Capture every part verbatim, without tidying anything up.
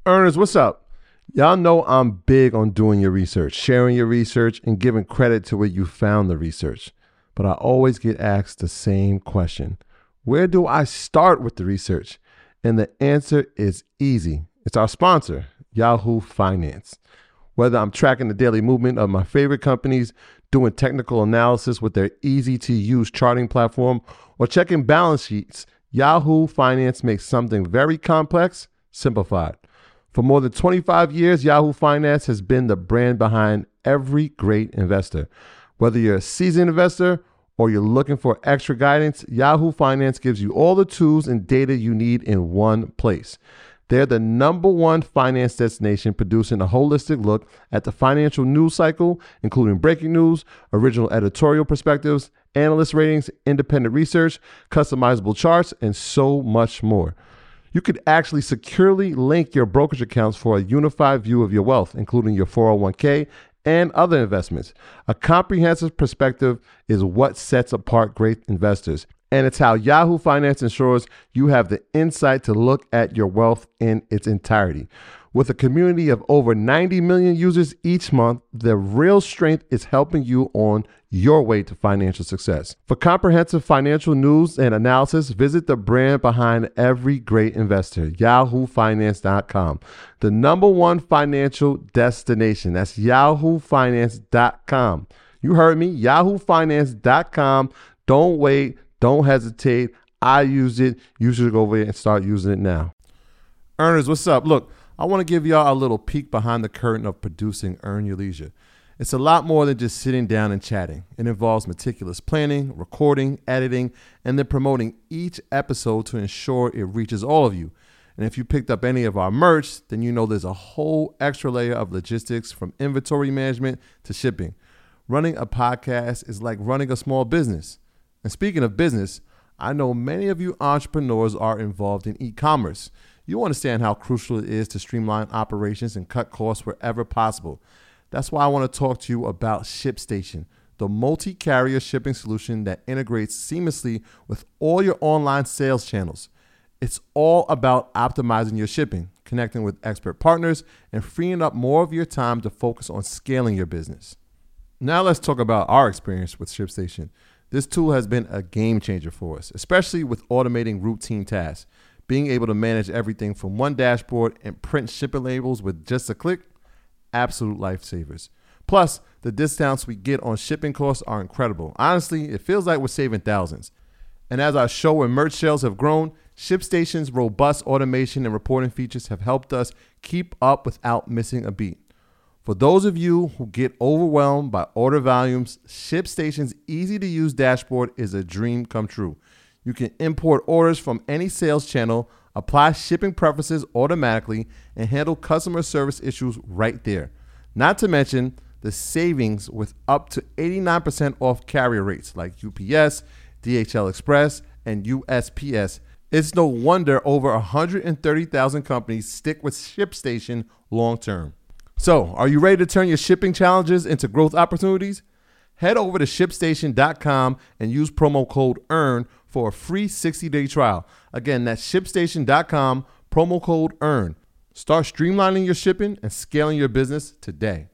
Earners, what's up? Y'all know I'm big on doing your research, sharing your research, and giving credit to where you found the research. But I always get asked the same question. Where do I start with the research? And the answer is easy. It's our sponsor, Yahoo Finance. Whether I'm tracking the daily movement of my favorite companies, doing technical analysis with their easy-to-use charting platform, or checking balance sheets, Yahoo Finance makes something very complex simplified. For more than twenty-five years, Yahoo Finance has been the brand behind every great investor. Whether you're a seasoned investor or you're looking for extra guidance, Yahoo Finance gives you all the tools and data you need in one place. They're the number one finance destination, producing a holistic look at the financial news cycle, including breaking news, original editorial perspectives, analyst ratings, independent research, customizable charts, and so much more. You could actually securely link your brokerage accounts for a unified view of your wealth, including your four oh one k and other investments. A comprehensive perspective is what sets apart great investors, and it's how Yahoo Finance ensures you have the insight to look at your wealth in its entirety. With a community of over ninety million users each month, the real strength is helping you on your way to financial success. For comprehensive financial news and analysis, visit the brand behind every great investor, yahoo finance dot com, the number one financial destination. That's yahoo finance dot com. You heard me, yahoo finance dot com. Don't wait, don't hesitate. I use it. You should go over there and start using it now. Earners, what's up? Look, I want to give y'all a little peek behind the curtain of producing Earn Your Leisure. It's a lot more than just sitting down and chatting. It involves meticulous planning, recording, editing, and then promoting each episode to ensure it reaches all of you. And if you picked up any of our merch, then you know there's a whole extra layer of logistics, from inventory management to shipping. Running a podcast is like running a small business. And speaking of business, I know many of you entrepreneurs are involved in e-commerce. You understand how crucial it is to streamline operations and cut costs wherever possible. That's why I want to talk to you about ShipStation, the multi-carrier shipping solution that integrates seamlessly with all your online sales channels. It's all about optimizing your shipping, connecting with expert partners, and freeing up more of your time to focus on scaling your business. Now let's talk about our experience with ShipStation. This tool has been a game changer for us, especially with automating routine tasks. Being able to manage everything from one dashboard and print shipping labels with just a click, absolute lifesavers. Plus, the discounts we get on shipping costs are incredible. Honestly, it feels like we're saving thousands. And as our show and merch sales have grown, ShipStation's robust automation and reporting features have helped us keep up without missing a beat. For those of you who get overwhelmed by order volumes, ShipStation's easy-to-use dashboard is a dream come true. You can import orders from any sales channel, apply shipping preferences automatically, and handle customer service issues right there. Not to mention the savings with up to eighty-nine percent off carrier rates like U P S, D H L Express, and U S P S. It's no wonder over one hundred thirty thousand companies stick with ShipStation long term. So, are you ready to turn your shipping challenges into growth opportunities? Head over to ship station dot com and use promo code EARN for a free sixty-day trial. Again, that's ship station dot com, promo code EARN. Start streamlining your shipping and scaling your business today.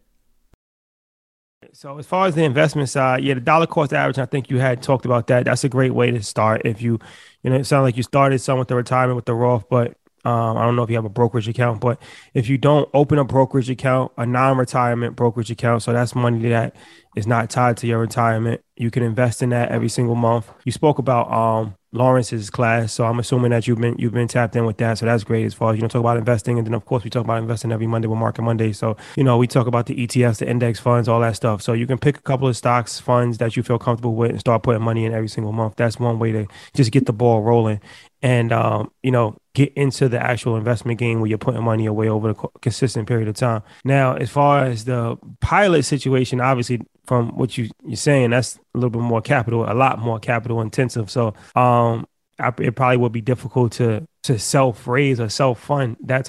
So as far as the investment side, yeah, the dollar cost average, I think you had talked about that. That's a great way to start. If you, you know, it sounds like you started some with the retirement with the Roth, but um, I don't know if you have a brokerage account, but if you don't open a brokerage account, a non-retirement brokerage account, so that's money that is not tied to your retirement, you can invest in that every single month. You spoke about um, Lawrence's class, so I'm assuming that you've been you've been tapped in with that, so that's great as far as, you know, talk about investing. And then of course we talk about investing every Monday with Market Monday. So, you know, we talk about the E T Fs, the index funds, all that stuff. So you can pick a couple of stocks, funds that you feel comfortable with and start putting money in every single month. That's one way to just get the ball rolling and um, you know, get into the actual investment game where you're putting money away over a consistent period of time. Now, as far as the pilot situation, obviously from what you, you're saying, that's a little bit more capital, a lot more capital intensive. So um, it probably would be difficult to to self-raise or self-fund that type of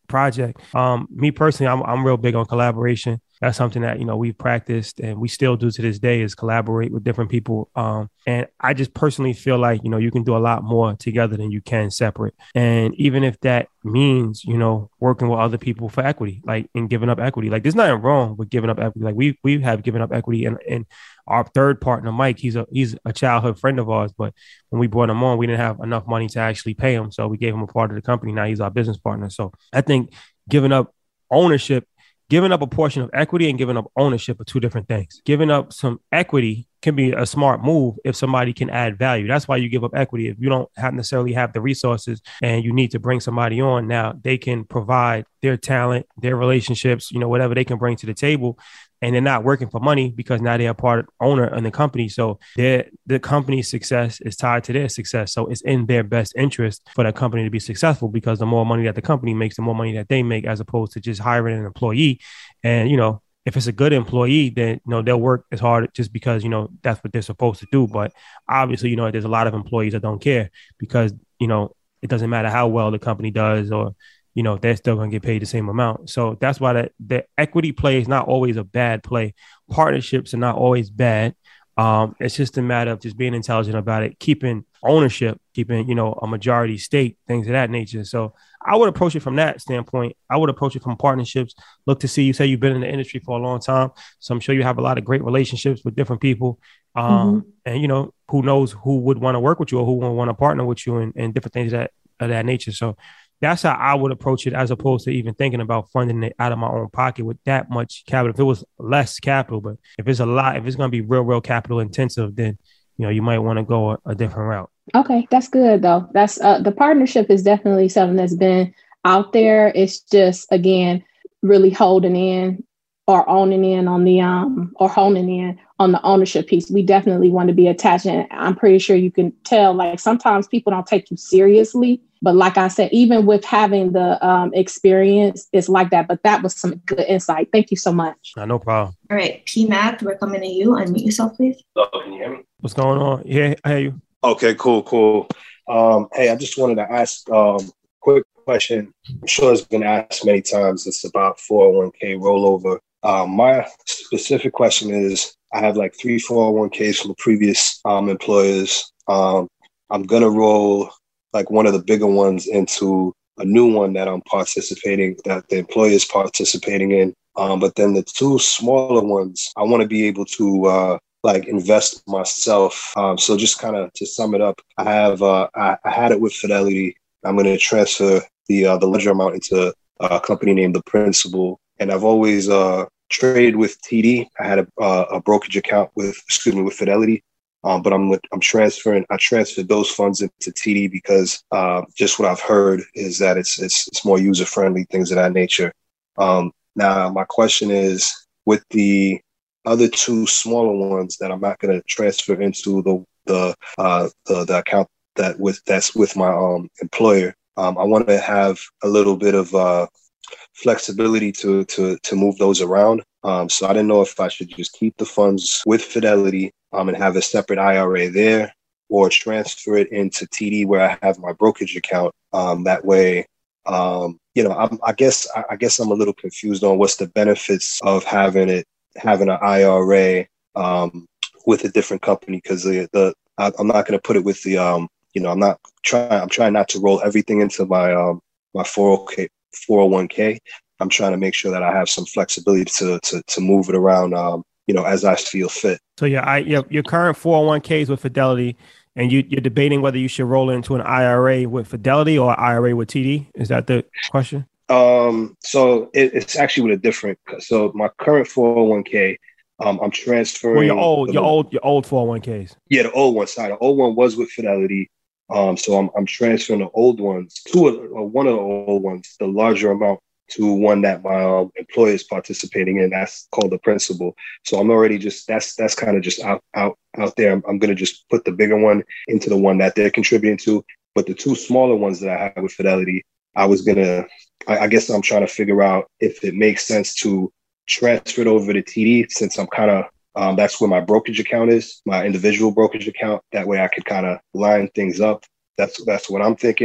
project. Um, me personally, I'm I'm real big on collaboration. That's something that, you know, we've practiced and we still do to this day is collaborate with different people. Um, and I just personally feel like, you know, you can do a lot more together than you can separate. And even if that means, you know, working with other people for equity, like and giving up equity, like there's nothing wrong with giving up equity. Like we we have given up equity, and and our third partner, Mike, he's a he's a childhood friend of ours, but when we brought him on, we didn't have enough money to actually pay him. So we gave him a part of the company. Now he's our business partner. So I think giving up ownership, giving up a portion of equity and giving up ownership are two different things. Giving up some equity can be a smart move if somebody can add value. That's why you give up equity. If you don't have necessarily have the resources and you need to bring somebody on, now they can provide their talent, their relationships, you know, whatever they can bring to the table. And they're not working for money because now they're a part of owner in the company. So their the company's success is tied to their success. So it's in their best interest for that company to be successful, because the more money that the company makes, the more money that they make, as opposed to just hiring an employee. And, you know, if it's a good employee, then, you know, they'll work as hard just because, you know, that's what they're supposed to do. But obviously, you know, there's a lot of employees that don't care because, you know, it doesn't matter how well the company does, or, you know, they're still going to get paid the same amount. So that's why that the equity play is not always a bad play. Partnerships are not always bad. Um, it's just a matter of just being intelligent about it, keeping ownership, keeping, you know, a majority stake, things of that nature. So I would approach it from that standpoint. I would approach it from partnerships. Look to see, you say you've been in the industry for a long time, so I'm sure you have a lot of great relationships with different people. Um, mm-hmm. And, you know, who knows who would want to work with you or who would want to partner with you, and, and different things of that, of that nature. So that's how I would approach it, as opposed to even thinking about funding it out of my own pocket with that much capital. If it was less capital, but if it's a lot, if it's going to be real, real capital intensive, then, you know, you might want to go a, a different route. Okay, that's good though. That's uh, the partnership is definitely something that's been out there. It's just, again, really holding in or owning in on the um or honing in on the ownership piece. We definitely want to be attached, and I'm pretty sure you can tell, like, sometimes people don't take you seriously, but like I said, even with having the um experience, it's like that. But that was some good insight. Thank you so much. Uh, no problem. All right, P Mac, we're coming to you. Unmute yourself, please. Oh, can you hear me? What's going on? Yeah, I hear you. Okay, cool, cool. Um, hey, I just wanted to ask um quick question. I'm sure it's been asked many times. It's about four oh one k rollover. Um, my specific question is, I have like three four oh one k's from previous um, employers. Um, I'm going to roll like one of the bigger ones into a new one that I'm participating, that the employer is participating in. Um, but then the two smaller ones, I want to be able to uh, like invest myself. Um, so just kind of to sum it up, I have uh, I, I had it with Fidelity. I'm going to transfer the uh, the ledger amount into a company named The Principal. And I've always uh, traded with T D. I had a, uh, a brokerage account with, excuse me, with Fidelity. Um, but I'm I'm transferring. I transferred those funds into T D because uh, just what I've heard is that it's it's it's more user friendly, things of that nature. Um, now my question is, with the other two smaller ones that I'm not going to transfer into the the, uh, the the account that with that's with my um, employer. Um, I want to have a little bit of uh, flexibility to to to move those around. Um, so I didn't know if I should just keep the funds with Fidelity um, and have a separate I R A there, or transfer it into T D where I have my brokerage account. Um, that way, um, you know, I'm, I guess I, I guess I'm a little confused on what's the benefits of having it having an I R A um, with a different company, because the the I, I'm not going to put it with the um, you know I'm not trying I'm trying not to roll everything into my um, my four oh one k. I'm trying to make sure that I have some flexibility to to to move it around, um, you know, as I feel fit. So yeah, I your, your current four oh one k's with Fidelity, and you you're debating whether you should roll into an I R A with Fidelity or I R A with T D. Is that the question? Um, so it, it's actually with a different. So my current four oh one k, um, I'm transferring. Well, your old, your old, your old four oh one k's. Yeah, the old one. Sorry, the old one was with Fidelity. Um, so I'm I'm transferring the old ones to a, one of the old ones, the larger amount, to one that my um, employer is participating in. That's called The Principal. So I'm already just, that's that's kind of just out out out there. I'm, I'm going to just put the bigger one into the one that they're contributing to. But the two smaller ones that I have with Fidelity, I was going to, I guess I'm trying to figure out if it makes sense to transfer it over to T D, since I'm kind of, um, that's where my brokerage account is, my individual brokerage account. That way I could kind of line things up. That's that's what I'm thinking.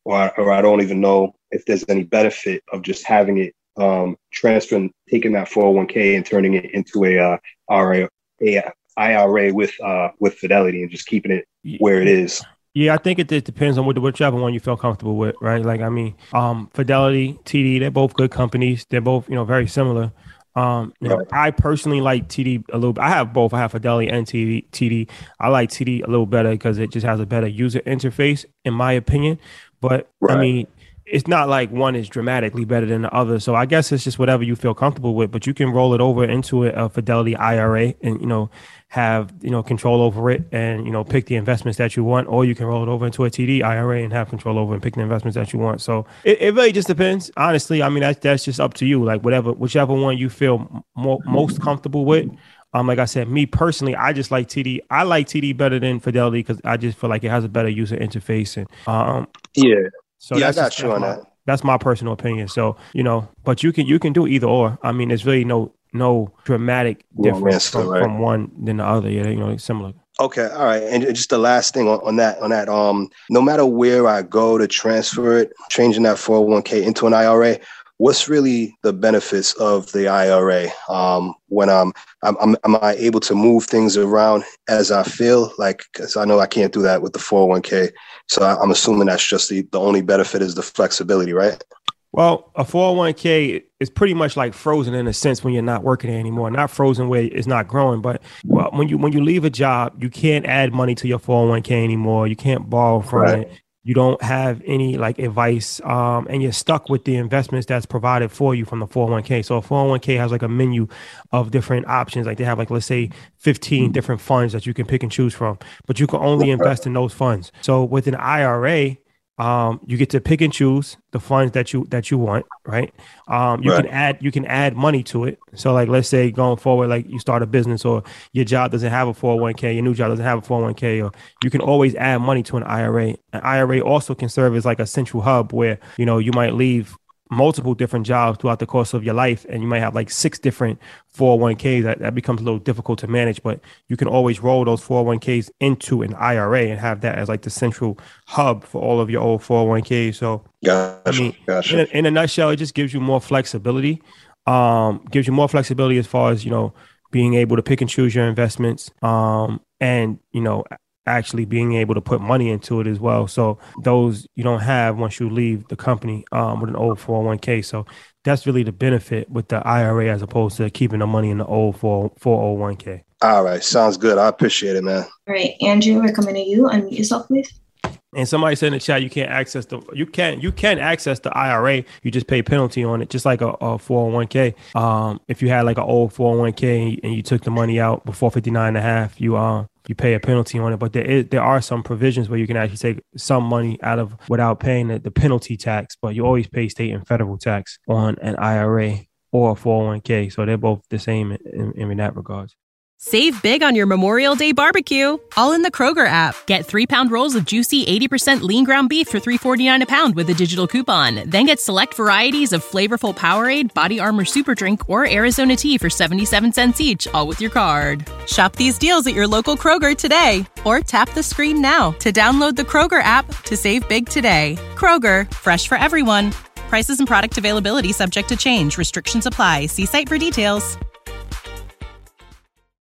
or, or I don't even know if there's any benefit of just having it um, transferring, taking that four oh one k and turning it into a uh, R A, a I R A with uh, with Fidelity and just keeping it where it is. Yeah, I think it, it depends on what, whichever one you feel comfortable with, right? Like, I mean, um, Fidelity, T D, they're both good companies. They're both, you know, very similar. Um, you know, Right. I personally like T D a little bit. I have both. I have Fidelity and T D. T D. I like T D a little better because it just has a better user interface, in my opinion. But Right. I mean, it's not like one is dramatically better than the other. So I guess it's just whatever you feel comfortable with. But you can roll it over into a, a Fidelity I R A and, you know, have, you know, control over it and, you know, pick the investments that you want, or you can roll it over into a T D I R A and have control over and pick the investments that you want. So it, it really just depends. Honestly, I mean, that's, that's just up to you. Like whatever, whichever one you feel more, most comfortable with. Um, like I said, me personally, I just like T D. I like T D better than Fidelity because I just feel like it has a better user interface. And um, Yeah. so yeah, I that's got just- you on that's my- that. That's my personal opinion. So, you know, but you can you can do either or. I mean, there's really no no dramatic No difference answer, from, right. from one than the other. Yeah, you know, it's similar. Okay, all right. And just the last thing on, on that, on that, um, no matter where I go to transfer it, changing that four oh one k into an I R A, what's really the benefits of the I R A? Um, when I'm, I'm, I'm, am I able to move things around as I feel? Like, because I know I can't do that with the four oh one k. So I, I'm assuming that's just the, the only benefit is the flexibility, right? Well, a four oh one k is pretty much like frozen in a sense when you're not working there anymore. Not frozen where it's not growing, but well, when you when you leave a job, you can't add money to your four oh one k anymore. You can't borrow from Right. it. You don't have any like advice, um, and you're stuck with the investments that's provided for you from the four oh one k. So a four oh one k has like a menu of different options. Like they have like, let's say fifteen different funds that you can pick and choose from, but you can only invest in those funds. So with an I R A, um, you get to pick and choose the funds that you that you want, right? Um, you Right. can add you can add money to it. So like let's say going forward, like you start a business or your job doesn't have a four oh one k, your new job doesn't have a four oh one k, or you can always add money to an I R A. An I R A also can serve as like a central hub where, you know, you might leave multiple different jobs throughout the course of your life, and you might have like six different four oh one k's. That, that becomes a little difficult to manage, but you can always roll those four oh one k's into an I R A and have that as like the central hub for all of your old four oh one k's. So Gotcha. I mean, gotcha. in a, in a nutshell, it just gives you more flexibility. Um, gives you more flexibility as far as, you know, being able to pick and choose your investments. Um, and you know, actually being able to put money into it as well. So those you don't have once you leave the company um, with an old four oh one k. So that's really the benefit with the I R A as opposed to keeping the money in the old four oh one k. All right. Sounds good. I appreciate it, man. All right, Andrew, we're coming to you. Unmute yourself, please. And somebody said in the chat, you can't access the you can you can access the I R A. You just pay penalty on it, just like a, a four oh one k. Um, if you had like an old four oh one k and you took the money out before fifty-nine and a half, you um you pay a penalty on it. But there is there are some provisions where you can actually take some money out of without paying the, the penalty tax, but you always pay state and federal tax on an I R A or a four oh one k. So they're both the same in, in, in that regards. Save big on your Memorial Day barbecue, all in the Kroger app. Get three-pound rolls of juicy eighty percent lean ground beef for three forty-nine a pound with a digital coupon. Then get select varieties of flavorful Powerade, Body Armor Super Drink, or Arizona tea for seventy-seven cents each, all with your card. Shop these deals at your local Kroger today, or tap the screen now to download the Kroger app to save big today. Kroger, fresh for everyone. Prices and product availability subject to change. Restrictions apply. See site for details.